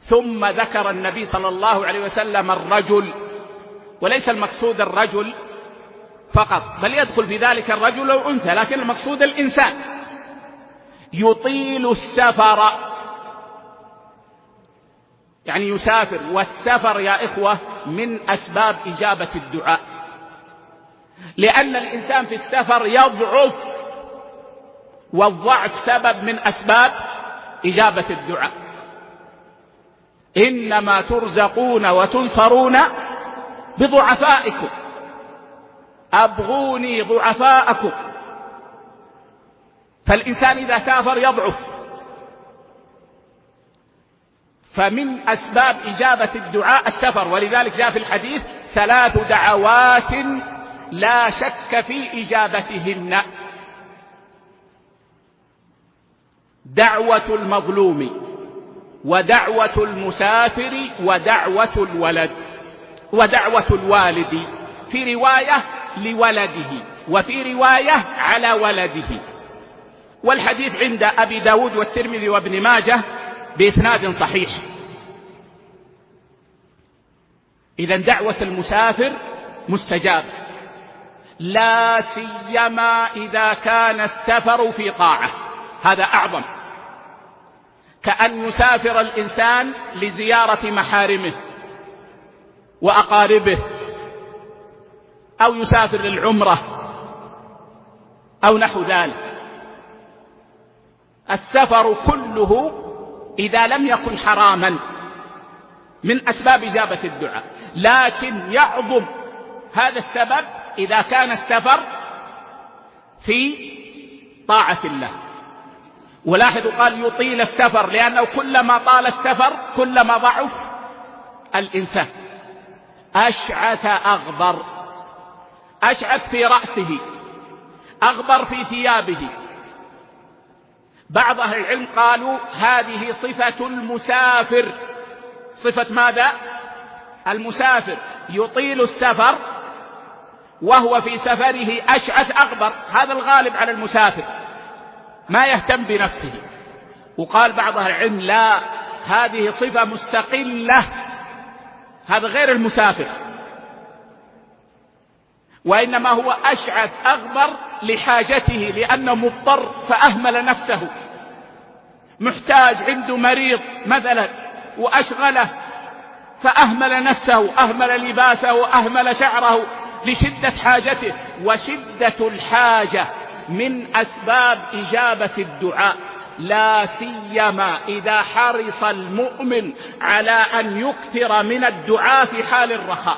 ثم ذكر النبي صلى الله عليه وسلم الرجل، وليس المقصود الرجل فقط، بل يدخل في ذلك الرجل والأنثى، لكن المقصود الإنسان يطيل السفر، يعني يسافر. والسفر يا إخوة من أسباب إجابة الدعاء، لأن الإنسان في السفر يضعف، والضعف سبب من أسباب إجابة الدعاء. إنما ترزقون وتنصرون بضعفائكم، أبغوني ضعفاءكم. فالإنسان إذا سافر يضعف، فمن أسباب إجابة الدعاء السفر. ولذلك جاء في الحديث 3 دعوات لا شك في إجابتهن: دعوة المظلوم، ودعوة المسافر، ودعوة الوالد، في رواية لولده، وفي رواية على ولده. والحديث عند أبي داود والترمذي وابن ماجه بإسناد صحيح. إذن دعوة المسافر مستجابة، لا سيما إذا كان السفر في طاعة، هذا أعظم، كأن يسافر الإنسان لزيارة محارمه وأقاربه، أو يسافر للعمرة أو نحو ذلك. السفر كله إذا لم يكن حراما من أسباب إجابة الدعاء، لكن يعظم هذا السبب إذا كان السفر في طاعة الله. ولاحظوا قال يطيل السفر، لأنه كلما طال السفر كلما ضعف الإنسان. أشعث أغبر، أشعث في رأسه، أغبر في ثيابه. بعض أهل العلم قالوا هذه صفة المسافر. صفة ماذا؟ المسافر يطيل السفر وهو في سفره أشعث أغبر، هذا الغالب على المسافر، ما يهتم بنفسه. وقال بعض أهل العلم لا، هذه صفة مستقلة، هذا غير المسافر، وإنما هو أشعث أغبر لحاجته، لأنه مضطر فأهمل نفسه، محتاج، عنده مريض مثلا وأشغله فأهمل نفسه، أهمل لباسه، أهمل شعره لشدة حاجته. وشدة الحاجة من أسباب إجابة الدعاء، لا سيما إذا حرص المؤمن على أن يكثر من الدعاء في حال الرخاء.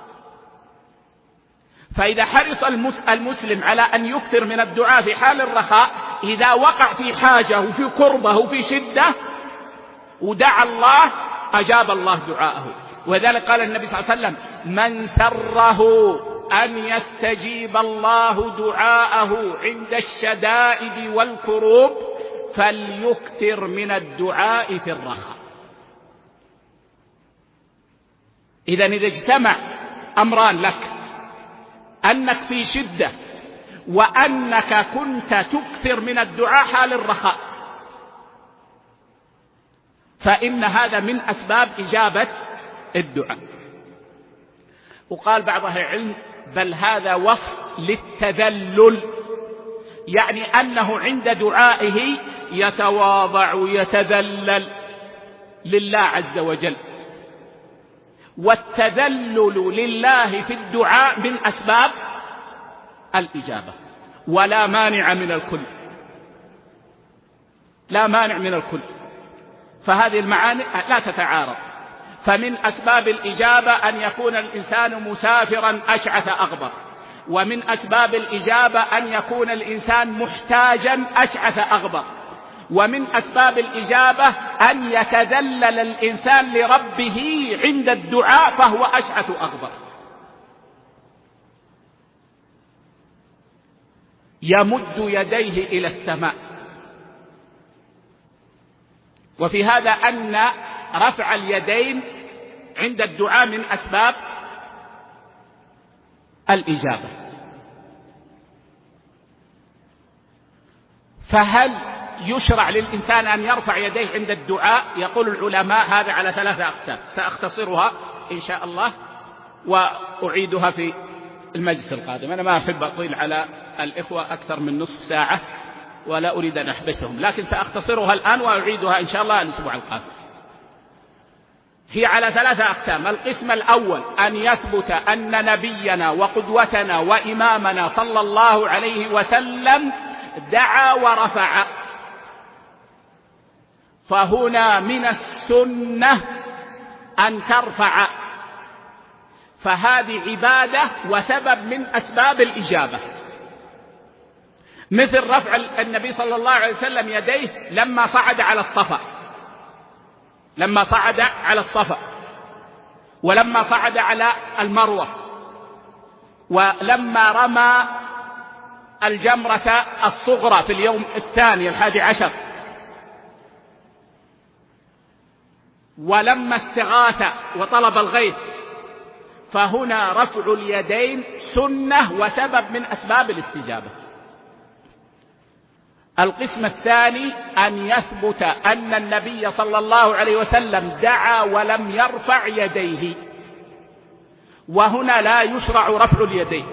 فإذا حرص المسلم على أن يكثر من الدعاء في حال الرخاء، إذا وقع في حاجة وفي كربة وفي شدة ودعا الله أجاب الله دعاءه. وذلك قال النبي صلى الله عليه وسلم: من سره أن يستجيب الله دعاءه عند الشدائد والكروب فليكثر من الدعاء في الرخاء. إذن إذا اجتمع أمران لك، أنك في شدة وأنك كنت تكثر من الدعاء حال الرخاء، فإن هذا من أسباب إجابة الدعاء. وقال بعض أهل العلم بل هذا وصف للتذلل، يعني أنه عند دعائه يتواضع ويتذلل لله عز وجل. والتذلل لله في الدعاء من أسباب الإجابة، ولا مانع من الكل، لا مانع من الكل، فهذه المعاني لا تتعارض. فمن أسباب الإجابة أن يكون الإنسان مسافرا أشعث أغبر، ومن أسباب الإجابة أن يكون الإنسان محتاجا أشعث أغبر، ومن أسباب الإجابة أن يتذلل الإنسان لربه عند الدعاء فهو أشعث أغبر. يمد يديه إلى السماء. وفي هذا أن رفع اليدين عند الدعاء من أسباب الإجابة. فهل يشرع للإنسان أن يرفع يديه عند الدعاء، يقول العلماء هذا على 3 أقسام، سأختصرها إن شاء الله وأعيدها في المجلس القادم. أنا ما أحب أطيل على الإخوة أكثر من نصف ساعة ولا أريد أن أحبسهم، لكن سأختصرها الآن وأعيدها إن شاء الله الأسبوع القادم. هي على 3 أقسام. القسم الأول أن يثبت أن نبينا وقدوتنا وإمامنا صلى الله عليه وسلم دعا ورفع، فهنا من السنة أن ترفع، فهذه عبادة وسبب من أسباب الإجابة، مثل رفع النبي صلى الله عليه وسلم يديه لما صعد على الصفا، ولما صعد على المروة، ولما رمى الجمرة الصغرى في اليوم الثاني 11، ولما استغاث وطلب الغيث. فهنا رفع اليدين سنة وسبب من أسباب الاستجابة. القسم الثاني أن يثبت أن النبي صلى الله عليه وسلم دعا ولم يرفع يديه، وهنا لا يشرع رفع اليدين.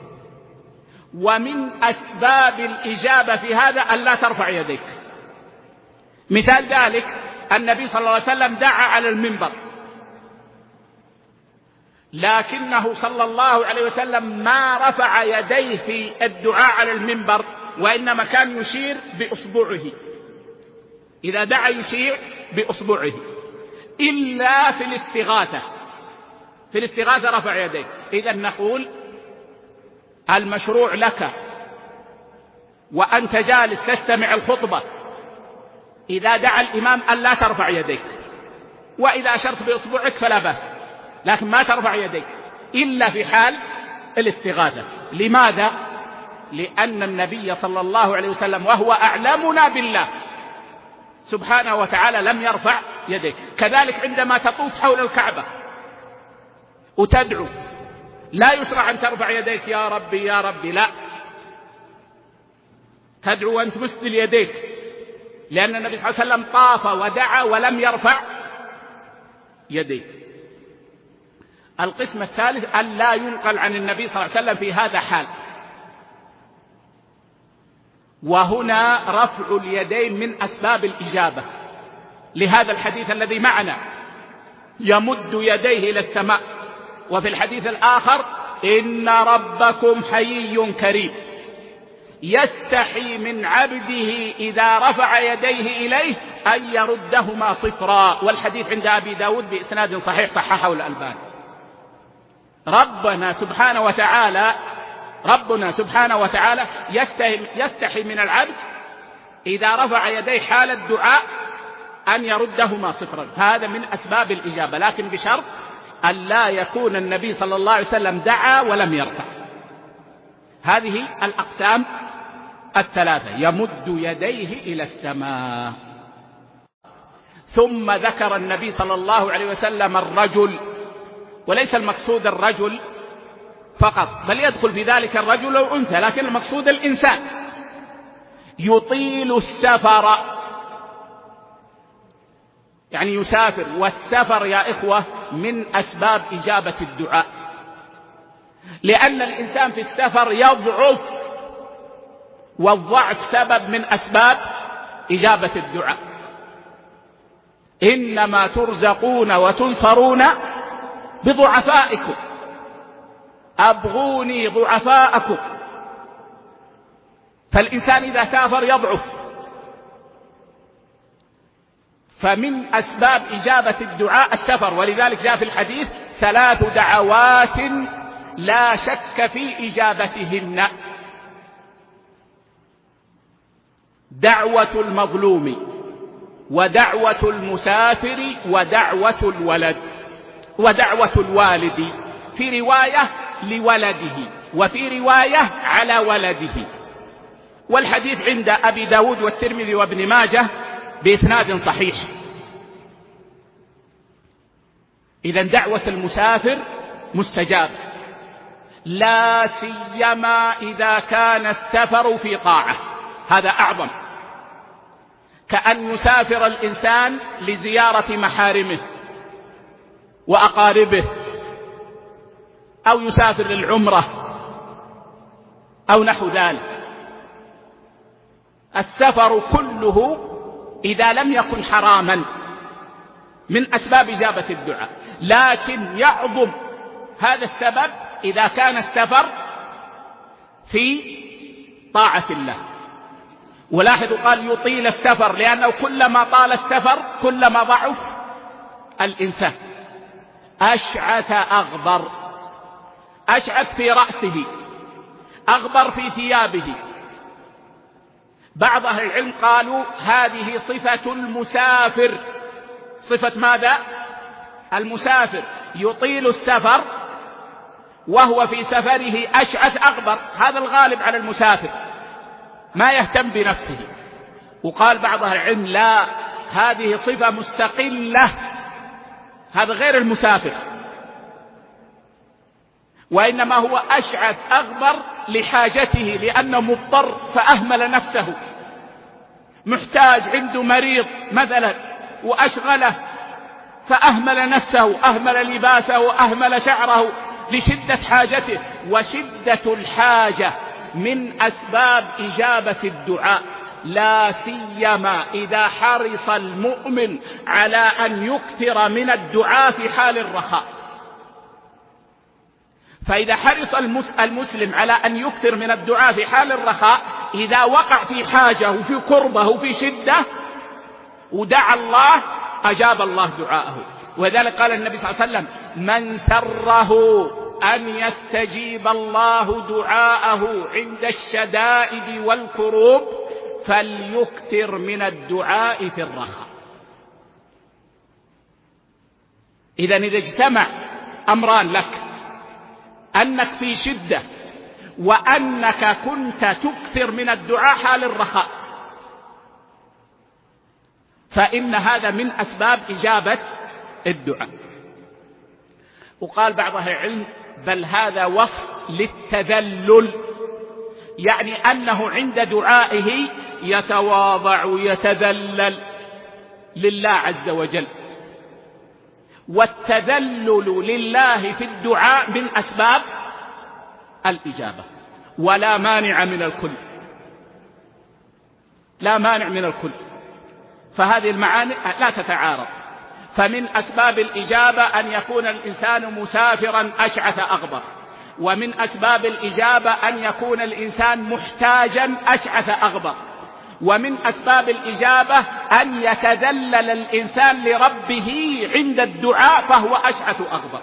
ومن أسباب الإجابة في هذا أن لا ترفع يديك. مثال ذلك النبي صلى الله عليه وسلم دعا على المنبر، لكنه صلى الله عليه وسلم ما رفع يديه في الدعاء على المنبر، وإنما كان يشير بإصبعه، إذا دعا يشير بإصبعه، إلا في الاستغاثة رفع يديه. إذا نقول المشروع لك وأنت جالس تستمع الخطبة إذا دعا الإمام أن لا ترفع يديك، وإذا أشرت بإصبعك فلا بأس، لكن ما ترفع يديك إلا في حال الاستغاثة. لماذا؟ لأن النبي صلى الله عليه وسلم وهو أعلمنا بالله سبحانه وتعالى لم يرفع يديه. كذلك عندما تطوف حول الكعبة وتدعو لا يشرع أن ترفع يديك يا ربي يا ربي، لا، تدعو وأنت مسدل يديك، لأن النبي صلى الله عليه وسلم طاف ودعا ولم يرفع يديه. القسم الثالث أن لا ينقل عن النبي صلى الله عليه وسلم في هذا حال، وهنا رفع اليدين من أسباب الإجابة، لهذا الحديث الذي معنا يمد يديه إلى السماء، وفي الحديث الآخر إن ربكم حيي كريم يستحي من عبده إذا رفع يديه إليه أن يردهما صفرا، والحديث عند أبي داود بإسناد صحيح صححه الألباني. ربنا سبحانه وتعالى يستحي من العبد إذا رفع يديه حال الدعاء أن يردهما صفرا، هذا من أسباب الإجابة، لكن بشرط أن لا يكون النبي صلى الله عليه وسلم دعا ولم يرفع. هذه الأقسام الثلاثة، يمد يديه إلى السماء. ثم ذكر النبي صلى الله عليه وسلم الرجل، وليس المقصود الرجل فقط، بل يدخل في ذلك الرجل والأنثى، لكن المقصود الإنسان يطيل السفر، يعني يسافر، والسفر يا إخوة من أسباب إجابة الدعاء، لأن الإنسان في السفر يضعف، والضعف سبب من أسباب إجابة الدعاء. إنما ترزقون وتنصرون بضعفائكم، أبغوني ضعفاءكم. فالإنسان إذا سافر يضعف، فمن أسباب إجابة الدعاء السفر، ولذلك جاء في الحديث 3 دعوات لا شك في إجابتهن: دعوة المظلوم، ودعوة المسافر، ودعوة الوالد، في رواية لولده، وفي رواية على ولده. والحديث عند أبي داود والترمذي وابن ماجه بإسناد صحيح. إذن دعوة المسافر مستجابة، لا سيما إذا كان السفر في طاعة، هذا أعظم. كأن يسافر الإنسان لزيارة محارمه وأقاربه، أو يسافر للعمرة أو نحو ذلك. السفر كله إذا لم يكن حراما من أسباب إجابة الدعاء، لكن يعظم هذا السبب إذا كان السفر في طاعة الله. ولاحظوا قال يطيل السفر، لأنه كلما طال السفر كلما ضعف الإنسان. أشعث أغبر، أشعث في رأسه، أغبر في ثيابه. بعض أهل العلم قالوا هذه صفة المسافر. صفة ماذا؟ المسافر يطيل السفر وهو في سفره أشعث أغبر، هذا الغالب على المسافر، ما يهتم بنفسه. وقال بعض أهل العلم لا، هذه صفة مستقلة، هذا غير المسافر، وإنما هو أشعث أغبر لحاجته، لأنه مضطر فأهمل نفسه، محتاج، عنده مريض مثلا وأشغله فأهمل نفسه، أهمل لباسه، أهمل شعره لشدة حاجته. وشدة الحاجة من أسباب إجابة الدعاء، لا سيما إذا حرص المؤمن على أن يكثر من الدعاء في حال الرخاء. فإذا حرص المسلم على أن يكثر من الدعاء في حال الرخاء، إذا وقع في حاجة وفي كربة وفي شدة ودعا الله أجاب الله دعاءه. وذلك قال النبي صلى الله عليه وسلم من سره أن يستجيب الله دعاءه عند الشدائد والكروب فليكثر من الدعاء في الرخاء. إذن إذا اجتمع أمران لك، أنك في شدة وأنك كنت تكثر من الدعاء حال الرخاء، فإن هذا من أسباب إجابة الدعاء. وقال بعض أهل العلم بل هذا وصف للتذلل، يعني أنه عند دعائه يتواضع يتذلل لله عز وجل. والتذلل لله في الدعاء من أسباب الإجابة، ولا مانع من الكل، لا مانع من الكل، فهذه المعاني لا تتعارض. فمن أسباب الإجابة أن يكون الإنسان مسافرا أشعث أغبر، ومن أسباب الإجابة أن يكون الإنسان محتاجا أشعث أغبر، ومن أسباب الإجابة أن يتذلل الإنسان لربه عند الدعاء فهو أشعث أغبر.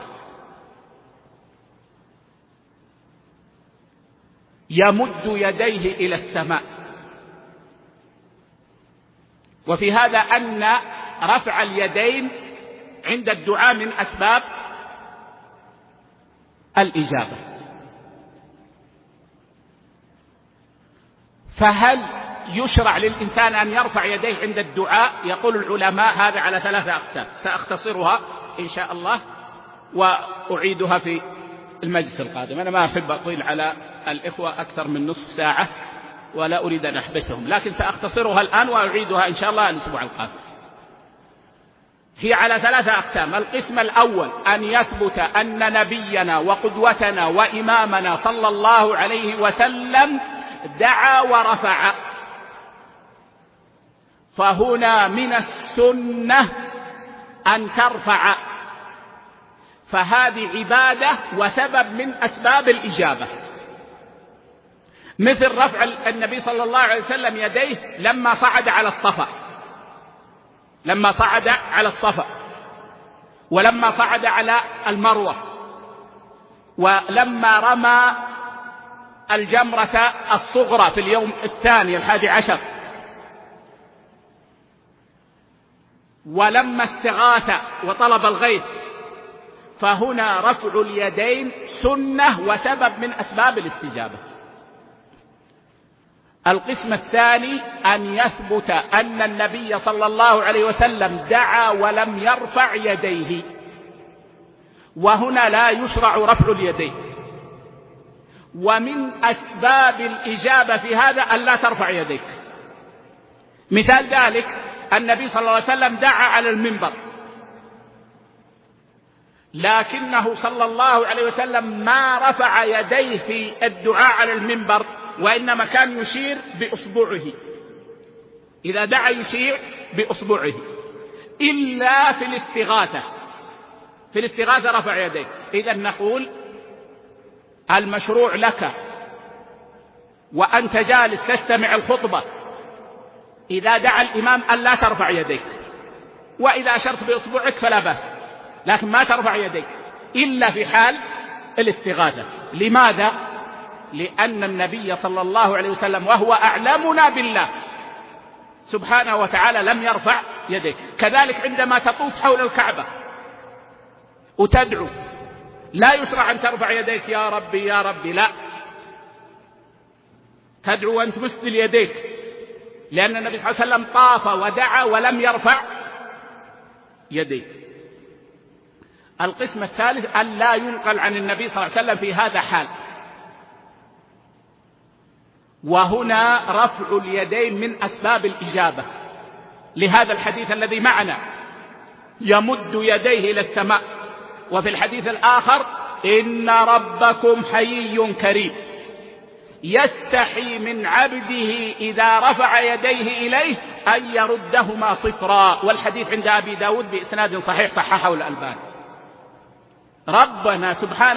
يمد يديه إلى السماء. وفي هذا أن رفع اليدين عند الدعاء من أسباب الإجابة. فهل يشرع للإنسان أن يرفع يديه عند الدعاء؟ يقول العلماء هذا على 3 أقسام، سأختصرها إن شاء الله وأعيدها في المجلس القادم. أنا ما أحب أطيل على الإخوة أكثر من نصف ساعة ولا أريد أن أحبسهم، لكن سأختصرها الآن وأعيدها إن شاء الله الأسبوع القادم. هي على 3 أقسام. القسم الأول أن يثبت أن نبينا وقدوتنا وإمامنا صلى الله عليه وسلم دعا ورفع، فهنا من السنة أن ترفع، فهذه عبادة وسبب من أسباب الإجابة. مثل رفع النبي صلى الله عليه وسلم يديه لما صعد على الصفا، لما صعد على الصفا، ولما صعد على المروة، ولما رمى الجمرة الصغرى في اليوم الثاني 11، ولما استغاث وطلب الغيث. فهنا رفع اليدين سنة وسبب من أسباب الاستجابة. القسم الثاني أن يثبت أن النبي صلى الله عليه وسلم دعا ولم يرفع يديه، وهنا لا يشرع رفع اليدين. ومن أسباب الإجابة في هذا أن لا ترفع يديك، مثال ذلك النبي صلى الله عليه وسلم دعا على المنبر، لكنه صلى الله عليه وسلم ما رفع يديه في الدعاء على المنبر، وإنما كان يشير بإصبعه، إذا دعا يشير بإصبعه، إلا في الاستغاثة. في الاستغاثة رفع يديه. إذا نقول المشروع لك وأنت جالس تستمع الخطبة إذا دعا الإمام أن لا ترفع يديك، وإذا أشرت بإصبعك فلا بأس، لكن ما ترفع يديك إلا في حال الاستغاثة. لماذا؟ لأن النبي صلى الله عليه وسلم وهو أعلمنا بالله سبحانه وتعالى لم يرفع يديه. كذلك عندما تطوف حول الكعبة وتدعو لا يشرع أن ترفع يديك يا ربي يا ربي، لا، تدعو وأنت مسدل يديك، لأن النبي صلى الله عليه وسلم طاف ودعا ولم يرفع يديه. القسم الثالث أن لا ينقل عن النبي صلى الله عليه وسلم في هذا حال، وهنا رفع اليدين من أسباب الإجابة، لهذا الحديث الذي معنا يمد يديه إلى السماء، وفي الحديث الآخر إن ربكم حيي كريم يستحي من عبده إذا رفع يديه إليه أن يردهما صفرا، والحديث عند أبي داود بإسناد صحيح صححه الألباني. ربنا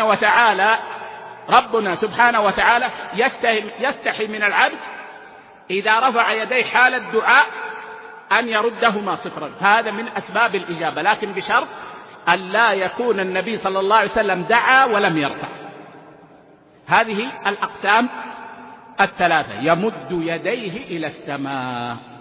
سبحانه وتعالى يستحي من العبد إذا رفع يديه حال الدعاء أن يردهما صفرا، هذا من أسباب الإجابة، لكن بشرط أن لا يكون النبي صلى الله عليه وسلم دعا ولم يرفع. هذه الأقسام الثلاثة، يمد يديه إلى السماء.